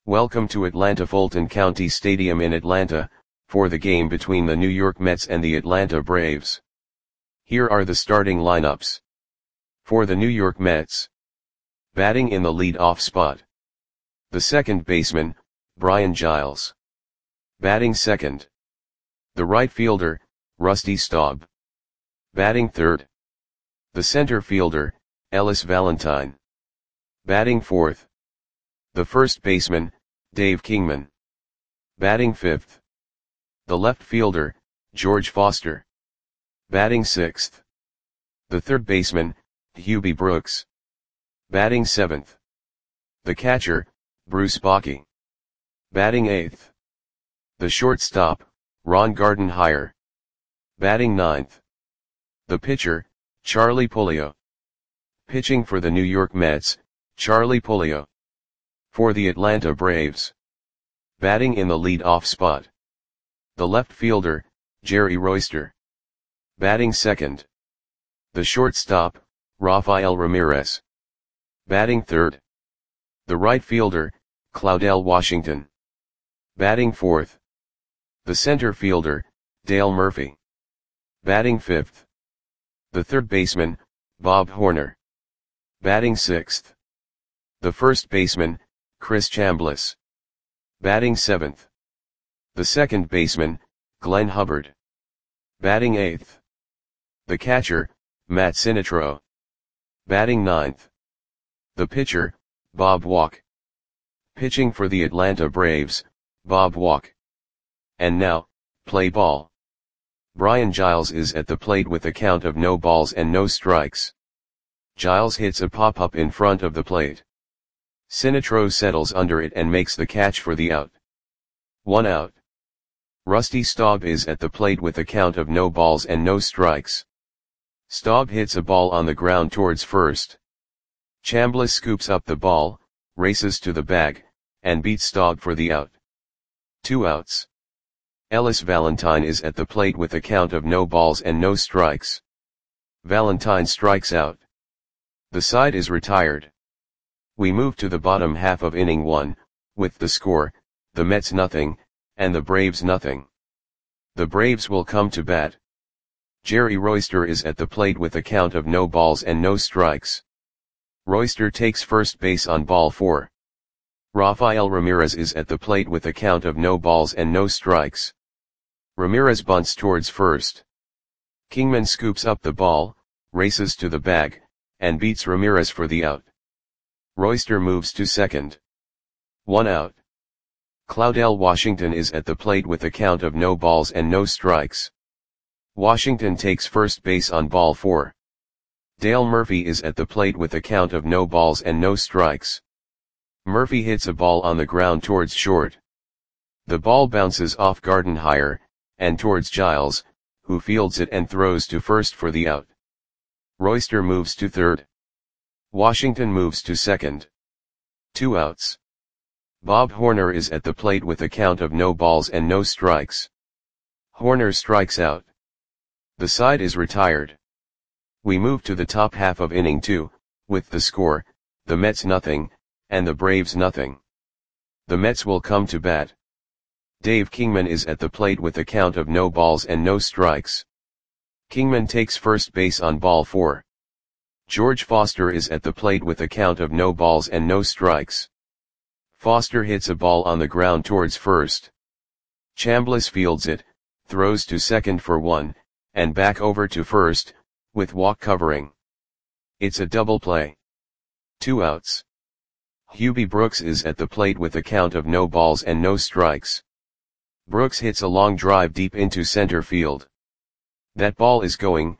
Welcome to Atlanta Fulton County Stadium in Atlanta, for the game between the New York Mets and the Atlanta Braves. Here are the starting lineups. For the New York Mets. Batting in the lead-off spot. The second baseman, Brian Giles. Batting second. The right fielder, Rusty Staub. Batting third. The center fielder, Ellis Valentine. Batting fourth. The first baseman, Dave Kingman. Batting fifth. The left fielder, George Foster. Batting sixth. The third baseman, Hubie Brooks. Batting seventh. The catcher, Bruce Bochy. Batting eighth. The shortstop, Ron Gardenhire. Batting ninth. The pitcher, Charlie Puleo. Pitching for the New York Mets, Charlie Puleo. For the Atlanta Braves. Batting in the lead-off spot. The left fielder, Jerry Royster. Batting second. The shortstop, Rafael Ramirez. Batting third. The right fielder, Claudell Washington. Batting fourth. The center fielder, Dale Murphy. Batting fifth. The third baseman, Bob Horner. Batting sixth. The first baseman, Chris Chambliss. Batting seventh. The second baseman, Glenn Hubbard. Batting eighth. The catcher, Matt Sinatro. Batting ninth. The pitcher, Bob Walk. Pitching for the Atlanta Braves, Bob Walk. And now, play ball. Brian Giles is at the plate with a count of no balls and no strikes. Giles hits a pop-up in front of the plate. Sinatro settles under it and makes the catch for the out. 1 out. Rusty Staub is at the plate with a count of no balls and no strikes. Staub hits a ball on the ground towards first. Chambliss scoops up the ball, races to the bag, and beats Staub for the out. 2 outs. Ellis Valentine is at the plate with a count of no balls and no strikes. Valentine strikes out. The side is retired. We move to the bottom half of inning 1, with the score, the Mets nothing, and the Braves nothing. The Braves will come to bat. Jerry Royster is at the plate with a count of no balls and no strikes. Royster takes first base on ball 4. Rafael Ramirez is at the plate with a count of no balls and no strikes. Ramirez bunts towards first. Kingman scoops up the ball, races to the bag, and beats Ramirez for the out. Royster moves to second. 1 out. Claudell Washington is at the plate with a count of no balls and no strikes. Washington takes first base on ball 4. Dale Murphy is at the plate with a count of no balls and no strikes. Murphy hits a ball on the ground towards short. The ball bounces off Gardenhire, and towards Giles, who fields it and throws to first for the out. Royster moves to third. Washington moves to second. 2 outs. Bob Horner is at the plate with a count of no balls and no strikes. Horner strikes out. The side is retired. We move to the top half of inning 2, with the score, the Mets nothing, and the Braves nothing. The Mets will come to bat. Dave Kingman is at the plate with a count of no balls and no strikes. Kingman takes first base on ball 4. George Foster is at the plate with a count of no balls and no strikes. Foster hits a ball on the ground towards first. Chambliss fields it, throws to second for 1, and back over to first, with Walk covering. It's a double play. 2 outs. Hubie Brooks is at the plate with a count of no balls and no strikes. Brooks hits a long drive deep into center field. That ball is gone.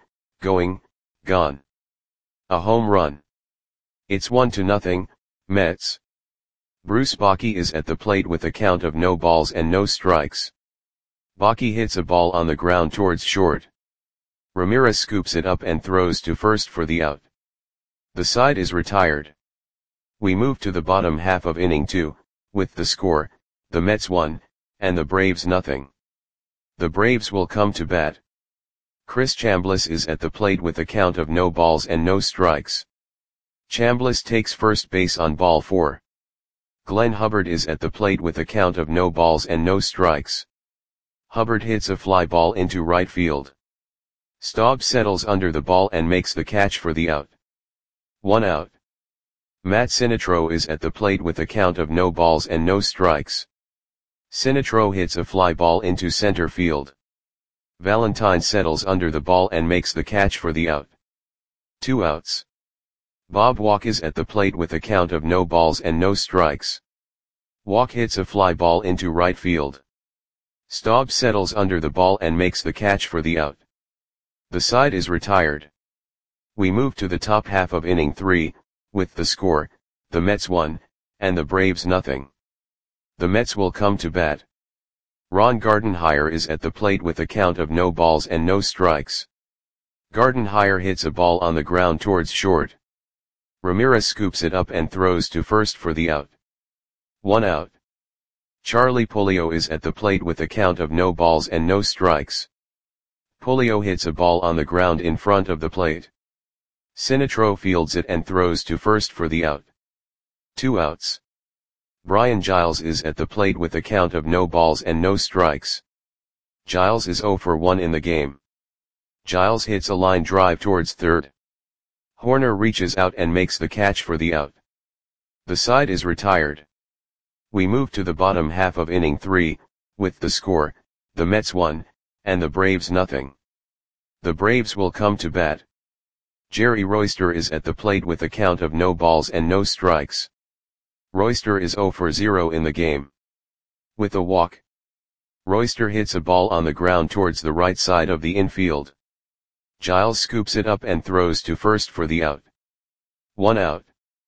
A home run. It's 1-0, Mets. Bruce Bochy is at the plate with a count of no balls and no strikes. Bochy hits a ball on the ground towards short. Ramirez scoops it up and throws to first for the out. The side is retired. We move to the bottom half of inning 2, with the score, the Mets 1, and the Braves nothing. The Braves will come to bat. Chris Chambliss is at the plate with a count of no balls and no strikes. Chambliss takes first base on ball 4. Glenn Hubbard is at the plate with a count of no balls and no strikes. Hubbard hits a fly ball into right field. Staub settles under the ball and makes the catch for the out. 1 out. Matt Sinitro is at the plate with a count of no balls and no strikes. Sinitro hits a fly ball into center field. Valentine settles under the ball and makes the catch for the out. 2 outs. Bob Walk is at the plate with a count of no balls and no strikes. Walk hits a fly ball into right field. Staub settles under the ball and makes the catch for the out. The side is retired. We move to the top half of inning 3, with the score, the Mets 1, and the Braves nothing. The Mets will come to bat. Ron Gardenhire is at the plate with a count of no balls and no strikes. Gardenhire hits a ball on the ground towards short. Ramirez scoops it up and throws to first for the out. 1 out. Charlie Puleo is at the plate with a count of no balls and no strikes. Puleo hits a ball on the ground in front of the plate. Sinitro fields it and throws to first for the out. 2 outs. Brian Giles is at the plate with a count of no balls and no strikes. Giles is 0 for 1 in the game. Giles hits a line drive towards third. Horner reaches out and makes the catch for the out. The side is retired. We move to the bottom half of inning 3, with the score, the Mets 1, and the Braves nothing. The Braves will come to bat. Jerry Royster is at the plate with a count of no balls and no strikes. Royster is 0 for 0 in the game. With a walk, Royster hits a ball on the ground towards the right side of the infield. Giles scoops it up and throws to first for the out. 1 out.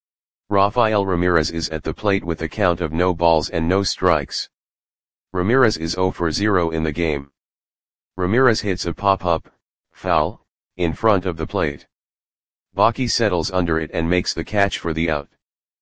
Rafael Ramirez is at the plate with a count of no balls and no strikes. Ramirez is 0 for 0 in the game. Ramirez hits a pop-up, foul, in front of the plate. Bakke settles under it and makes the catch for the out.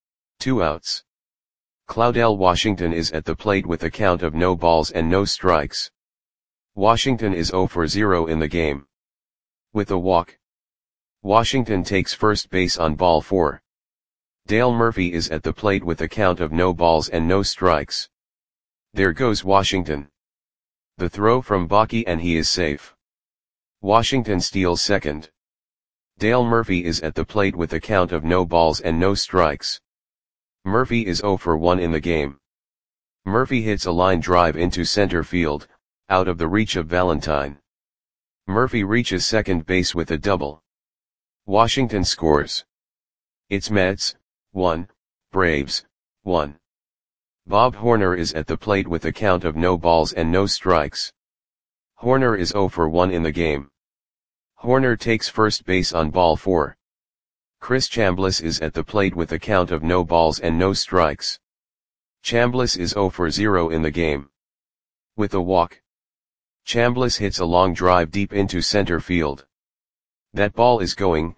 2 outs. Claudel Washington is at the plate with a count of no balls and no strikes. Washington is 0 for 0 in the game. With a walk, Washington takes first base on ball 4. Dale Murphy is at the plate with a count of no balls and no strikes. There goes Washington. The throw from Bakke and he is safe. Washington steals second. Dale Murphy is at the plate with a count of no balls and no strikes. Murphy is 0 for 1 in the game. Murphy hits a line drive into center field, out of the reach of Valentine. Murphy reaches second base with a double. Washington scores. It's Mets 1, Braves 1. Bob Horner is at the plate with a count of no balls and no strikes. Horner is 0 for 1 in the game. Horner takes first base on ball 4. Chris Chambliss is at the plate with a count of no balls and no strikes. Chambliss is 0 for 0 in the game. With a walk, Chambliss hits a long drive deep into center field. That ball is gone.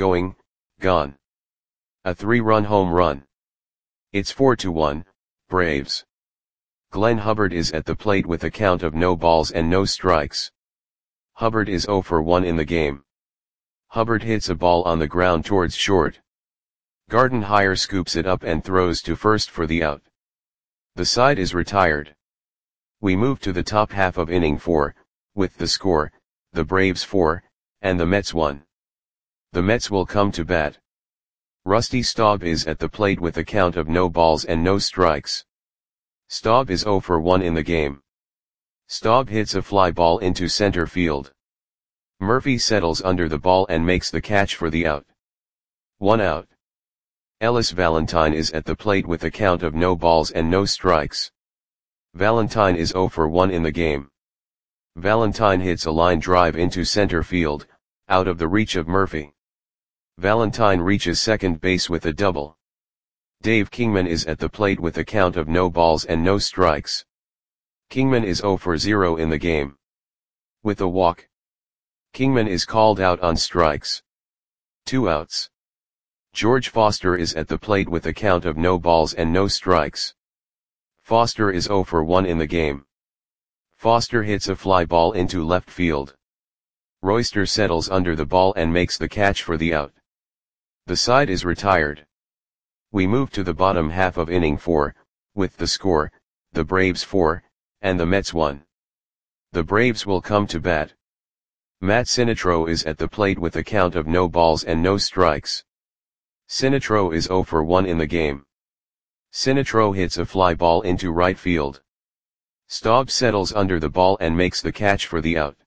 A 3-run home run. It's 4-1, Braves. Glenn Hubbard is at the plate with a count of no balls and no strikes. Hubbard is 0 for 1 in the game. Hubbard hits a ball on the ground towards short. Gardenhire scoops it up and throws to first for the out. The side is retired. We move to the top half of inning 4, with the score, the Braves 4, and the Mets 1. The Mets will come to bat. Rusty Staub is at the plate with a count of no balls and no strikes. Staub is 0 for 1 in the game. Staub hits a fly ball into center field. Murphy settles under the ball and makes the catch for the out. 1 out. Ellis Valentine is at the plate with a count of no balls and no strikes. Valentine is 0 for 1 in the game. Valentine hits a line drive into center field, out of the reach of Murphy. Valentine reaches second base with a double. Dave Kingman is at the plate with a count of no balls and no strikes. Kingman is 0 for 0 in the game. With a walk, Kingman is called out on strikes. 2 outs. George Foster is at the plate with a count of no balls and no strikes. Foster is 0 for 1 in the game. Foster hits a fly ball into left field. Royster settles under the ball and makes the catch for the out. The side is retired. We move to the bottom half of inning 4, with the score, the Braves 4, and the Mets 1. The Braves will come to bat. Matt Sinitro is at the plate with a count of no balls and no strikes. Sinitro is 0 for 1 in the game. Sinitro hits a fly ball into right field. Staub settles under the ball and makes the catch for the out.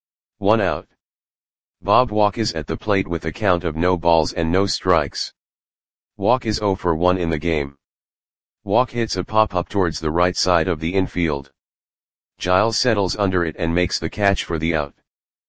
1 out. Bob Walk is at the plate with a count of no balls and no strikes. Walk is 0 for 1 in the game. Walk hits a pop-up towards the right side of the infield. Giles settles under it and makes the catch for the out.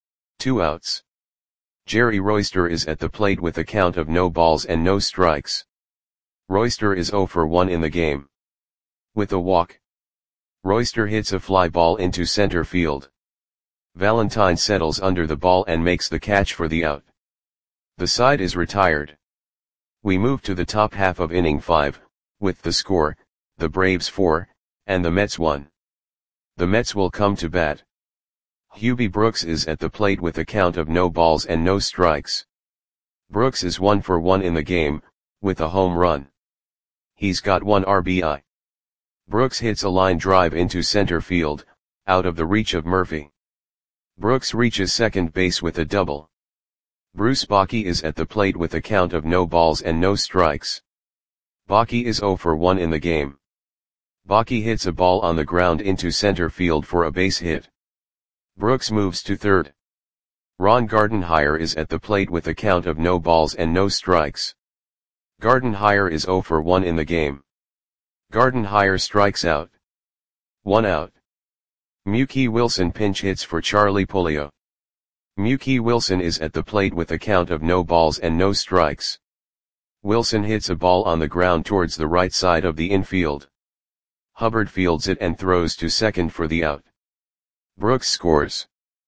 2 outs. Jerry Royster is at the plate with a count of no balls and no strikes. Royster is 0 for 1 in the game. With a walk, Royster hits a fly ball into center field. Valentine settles under the ball and makes the catch for the out. The side is retired. We move to the top half of inning 5, with the score, the Braves 4, and the Mets 1. The Mets will come to bat. Hubie Brooks is at the plate with a count of no balls and no strikes. Brooks is 1 for 1 in the game, with a home run. He's got 1 RBI. Brooks hits a line drive into center field, out of the reach of Murphy. Brooks reaches second base with a double. Bruce Bochy is at the plate with a count of no balls and no strikes. Bochy is 0 for 1 in the game. Bochy hits a ball on the ground into center field for a base hit. Brooks moves to third. Ron Gardenhire is at the plate with a count of no balls and no strikes. Gardenhire is 0 for 1 in the game. Gardenhire strikes out. 1 out. Mookie Wilson pinch hits for Charlie Pullio. Mookie Wilson is at the plate with a count of no balls and no strikes. Wilson hits a ball on the ground towards the right side of the infield. Hubbard fields it and throws to second for the out. Brooks scores.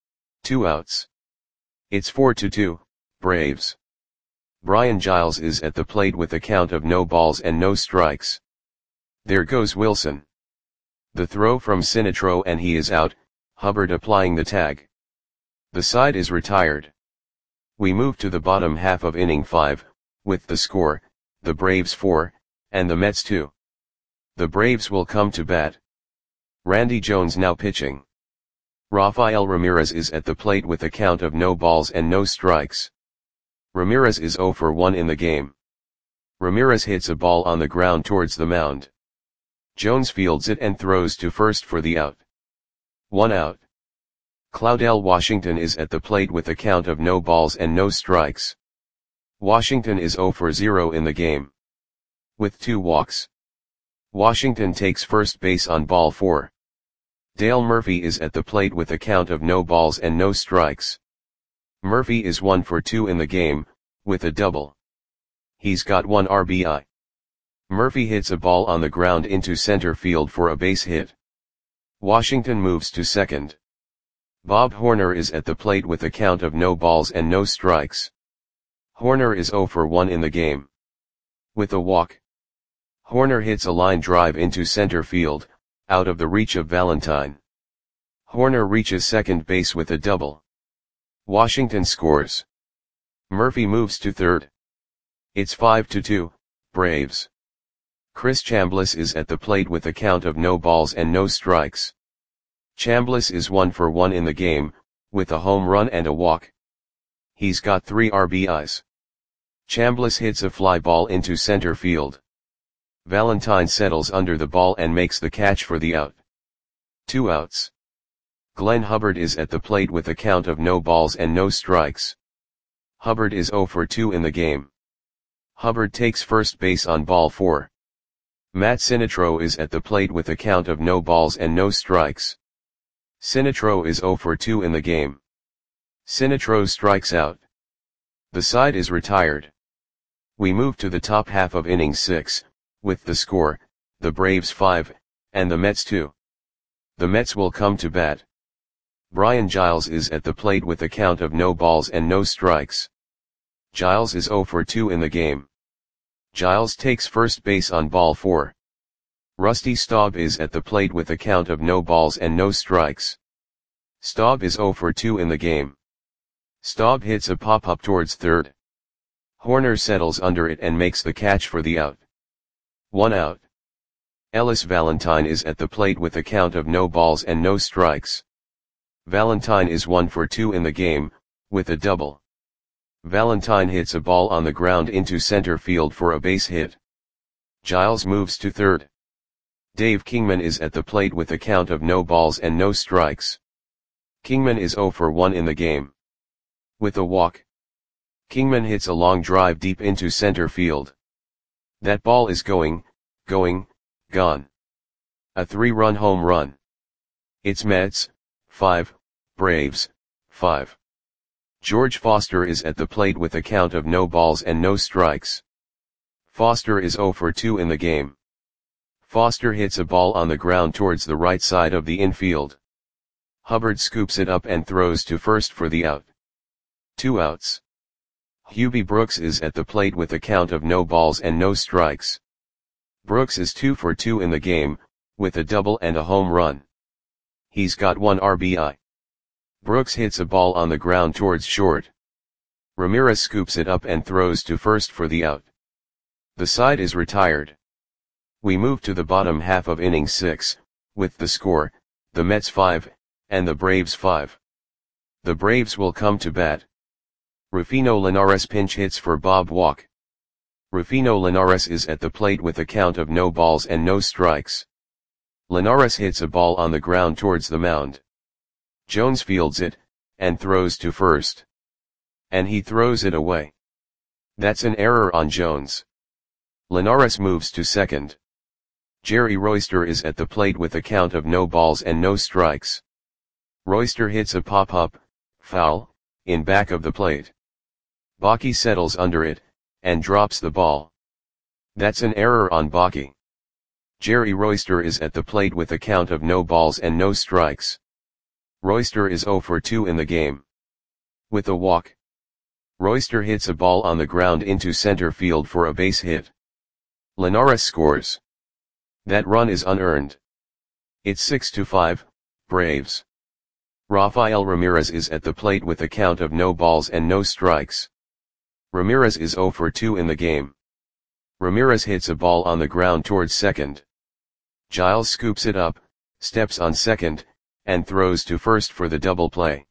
2 outs. It's 4-2, Braves. Brian Giles is at the plate with a count of no balls and no strikes. There goes Wilson. The throw from Sinitro and he is out, Hubbard applying the tag. The side is retired. We move to the bottom half of inning 5, with the score, the Braves 4, and the Mets 2. The Braves will come to bat. Randy Jones now pitching. Rafael Ramirez is at the plate with a count of no balls and no strikes. Ramirez is 0 for 1 in the game. Ramirez hits a ball on the ground towards the mound. Jones fields it and throws to first for the out. 1 out. Claudell Washington is at the plate with a count of no balls and no strikes. Washington is 0 for 0 in the game. With 2 walks. Washington takes first base on ball 4. Dale Murphy is at the plate with a count of no balls and no strikes. Murphy is 1 for 2 in the game, with a double. He's got 1 RBI. Murphy hits a ball on the ground into center field for a base hit. Washington moves to second. Bob Horner is at the plate with a count of no balls and no strikes. Horner is 0 for 1 in the game. With a walk. Horner hits a line drive into center field, out of the reach of Valentine. Horner reaches second base with a double. Washington scores. Murphy moves to third. It's 5-2, Braves. Chris Chambliss is at the plate with a count of no balls and no strikes. Chambliss is 1 for 1 in the game, with a home run and a walk. He's got 3 RBIs. Chambliss hits a fly ball into center field. Valentine settles under the ball and makes the catch for the out. 2 outs. Glenn Hubbard is at the plate with a count of no balls and no strikes. Hubbard is 0 for 2 in the game. Hubbard takes first base on ball 4. Matt Sinitro is at the plate with a count of no balls and no strikes. Sinitro is 0 for 2 in the game. Sinitro strikes out. The side is retired. We move to the top half of inning 6, with the score, the Braves 5, and the Mets 2. The Mets will come to bat. Brian Giles is at the plate with a count of no balls and no strikes. Giles is 0 for 2 in the game. Giles takes first base on ball 4. Rusty Staub is at the plate with a count of no balls and no strikes. Staub is 0 for 2 in the game. Staub hits a pop-up towards third. Horner settles under it and makes the catch for the out. 1 out. Ellis Valentine is at the plate with a count of no balls and no strikes. Valentine is 1 for 2 in the game, with a double. Valentine hits a ball on the ground into center field for a base hit. Giles moves to third. Dave Kingman is at the plate with a count of no balls and no strikes. Kingman is 0 for 1 in the game. With a walk. Kingman hits a long drive deep into center field. That ball is gone. A 3-run home run. It's Mets, 5, Braves, 5. George Foster is at the plate with a count of no balls and no strikes. Foster is 0 for 2 in the game. Foster hits a ball on the ground towards the right side of the infield. Hubbard scoops it up and throws to first for the out. 2 outs. Hubie Brooks is at the plate with a count of no balls and no strikes. Brooks is 2 for 2 in the game, with a double and a home run. He's got 1 RBI. Brooks hits a ball on the ground towards short. Ramirez scoops it up and throws to first for the out. The side is retired. We move to the bottom half of inning 6, with the score, the Mets 5, and the Braves 5. The Braves will come to bat. Rufino Linares pinch hits for Bob Walk. Rufino Linares is at the plate with a count of no balls and no strikes. Linares hits a ball on the ground towards the mound. Jones fields it, and throws to first. And he throws it away. That's an error on Jones. Linares moves to second. Jerry Royster is at the plate with a count of no balls and no strikes. Royster hits a pop-up, foul, in back of the plate. Bakke settles under it, and drops the ball. That's an error on Bakke. Jerry Royster is at the plate with a count of no balls and no strikes. Royster is 0 for 2 in the game. With a walk. Royster hits a ball on the ground into center field for a base hit. Linares scores. That run is unearned. It's 6-5, Braves. Rafael Ramirez is at the plate with a count of no balls and no strikes. Ramirez is 0 for 2 in the game. Ramirez hits a ball on the ground towards second. Giles scoops it up, steps on second, and throws to first for the double play.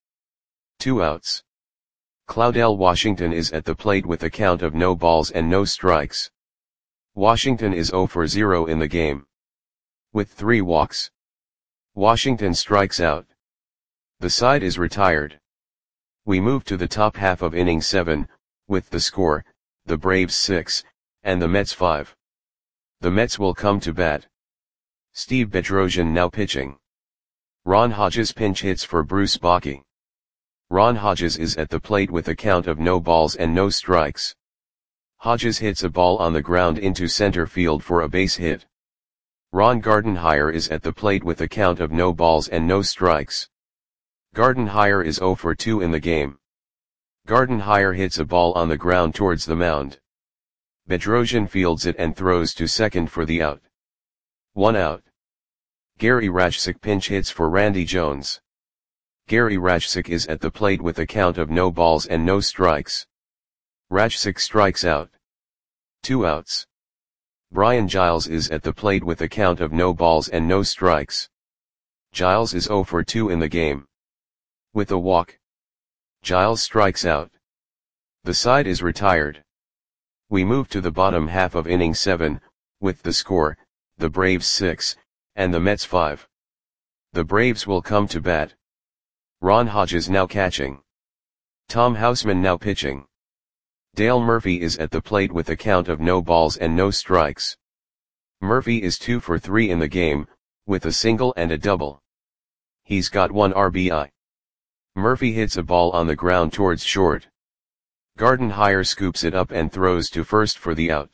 2 outs. Claudell Washington is at the plate with a count of no balls and no strikes. Washington is 0 for 0 in the game. With 3 walks. Washington strikes out. The side is retired. We move to the top half of inning 7, with the score, the Braves 6, and the Mets 5. The Mets will come to bat. Steve Bedrosian now pitching. Ron Hodges pinch hits for Bruce Bakke. Ron Hodges is at the plate with a count of no balls and no strikes. Hodges hits a ball on the ground into center field for a base hit. Ron Gardenhire is at the plate with a count of no balls and no strikes. Gardenhire is 0 for 2 in the game. Gardenhire hits a ball on the ground towards the mound. Bedrosian fields it and throws to second for the out. 1 out. Gary Rajcik pinch hits for Randy Jones. Gary Rajcik is at the plate with a count of no balls and no strikes. Rajcik strikes out. 2 outs. Brian Giles is at the plate with a count of no balls and no strikes. Giles is 0 for 2 in the game. With a walk. Giles strikes out. The side is retired. We move to the bottom half of inning 7, with the score, the Braves 6, and the Mets 5. The Braves will come to bat. Ron Hodges now catching. Tom Houseman now pitching. Dale Murphy is at the plate with a count of no balls and no strikes. Murphy is 2 for 3 in the game, with a single and a double. He's got 1 RBI. Murphy hits a ball on the ground towards short. Gardenhire scoops it up and throws to first for the out.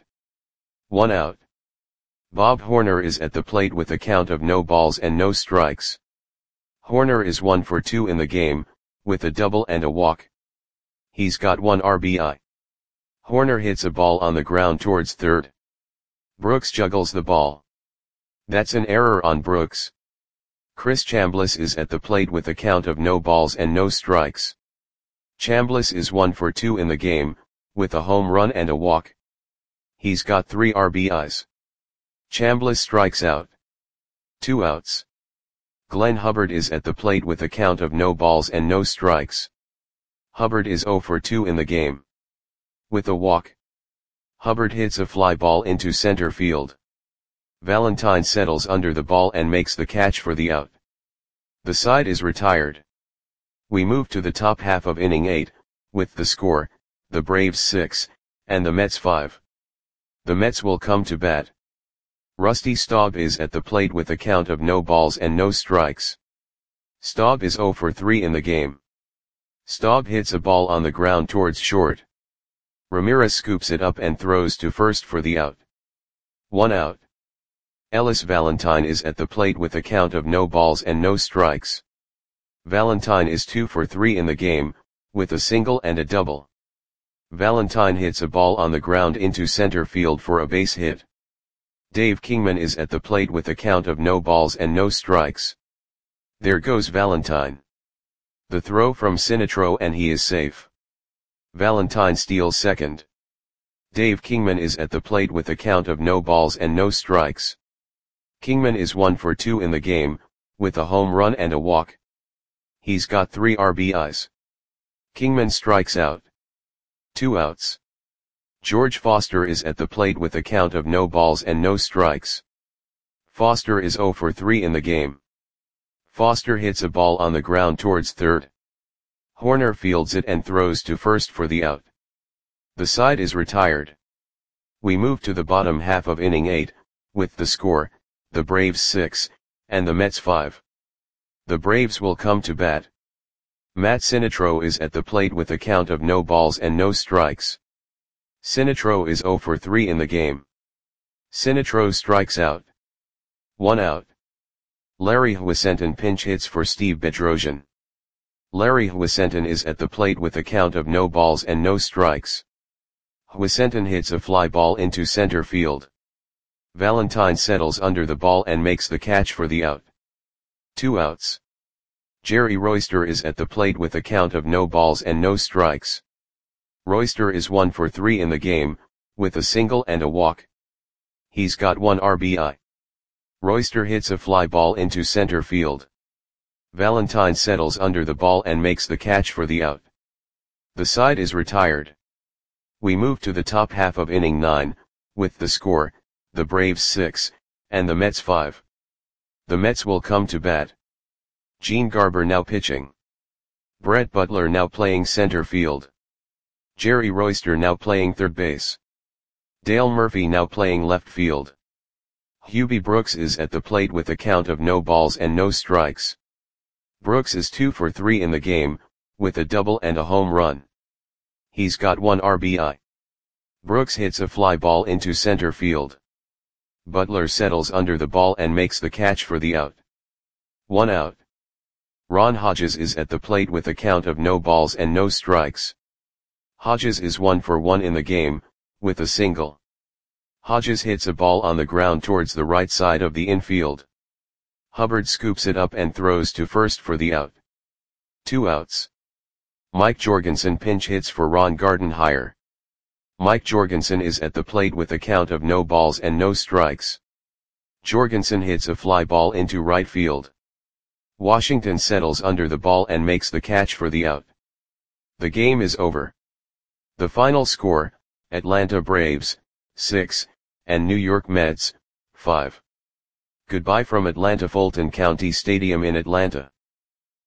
1 out. Bob Horner is at the plate with a count of no balls and no strikes. Horner is 1 for 2 in the game, with a double and a walk. He's got 1 RBI. Horner hits a ball on the ground towards third. Brooks juggles the ball. That's an error on Brooks. Chris Chambliss is at the plate with a count of no balls and no strikes. Chambliss is 1 for 2 in the game, with a home run and a walk. He's got 3 RBIs. Chambliss strikes out. 2 outs. Glenn Hubbard is at the plate with a count of no balls and no strikes. Hubbard is 0 for 2 in the game. With a walk, Hubbard hits a fly ball into center field. Valentine settles under the ball and makes the catch for the out. The side is retired. We move to the top half of inning 8, with the score, the Braves 6, and the Mets 5. The Mets will come to bat. Rusty Staub is at the plate with a count of no balls and no strikes. Staub is 0 for 3 in the game. Staub hits a ball on the ground towards short. Ramirez scoops it up and throws to first for the out. 1 out. Ellis Valentine is at the plate with a count of no balls and no strikes. Valentine is 2 for 3 in the game, with a single and a double. Valentine hits a ball on the ground into center field for a base hit. Dave Kingman is at the plate with a count of no balls and no strikes. There goes Valentine. The throw from Sinitro and he is safe. Valentine steals second. Dave Kingman is at the plate with a count of no balls and no strikes. Kingman is 1 for 2 in the game, with a home run and a walk. He's got 3 RBIs. Kingman strikes out. 2 outs. George Foster is at the plate with a count of no balls and no strikes. Foster is 0 for 3 in the game. Foster hits a ball on the ground towards third. Horner fields it and throws to first for the out. The side is retired. We move to the bottom half of inning 8, with the score, the Braves 6, and the Mets 5. The Braves will come to bat. Matt Sinitro is at the plate with a count of no balls and no strikes. Sinitro is 0 for 3 in the game. Sinitro strikes out. 1 out. Larry Huizenton pinch hits for Steve Bedrosian. Larry Huizenton is at the plate with a count of no balls and no strikes. Huizenton hits a fly ball into center field. Valentine settles under the ball and makes the catch for the out. 2 outs. Jerry Royster is at the plate with a count of no balls and no strikes. Royster is 1 for 3 in the game, with a single and a walk. He's got 1 RBI. Royster hits a fly ball into center field. Valentine settles under the ball and makes the catch for the out. The side is retired. We move to the top half of inning 9, with the score, the Braves 6, and the Mets 5. The Mets will come to bat. Gene Garber now pitching. Brett Butler now playing center field. Jerry Royster now playing third base. Dale Murphy now playing left field. Hubie Brooks is at the plate with a count of no balls and no strikes. Brooks is 2 for 3 in the game, with a double and a home run. He's got 1 RBI. Brooks hits a fly ball into center field. Butler settles under the ball and makes the catch for the out. 1 out. Ron Hodges is at the plate with a count of no balls and no strikes. Hodges is 1 for 1 in the game, with a single. Hodges hits a ball on the ground towards the right side of the infield. Hubbard scoops it up and throws to first for the out. 2 outs. Mike Jorgensen pinch hits for Ron Gardenhire. Mike Jorgensen is at the plate with a count of no balls and no strikes. Jorgensen hits a fly ball into right field. Washington settles under the ball and makes the catch for the out. The game is over. The final score, Atlanta Braves, 6, and New York Mets, 5. Goodbye from Atlanta Fulton County Stadium in Atlanta.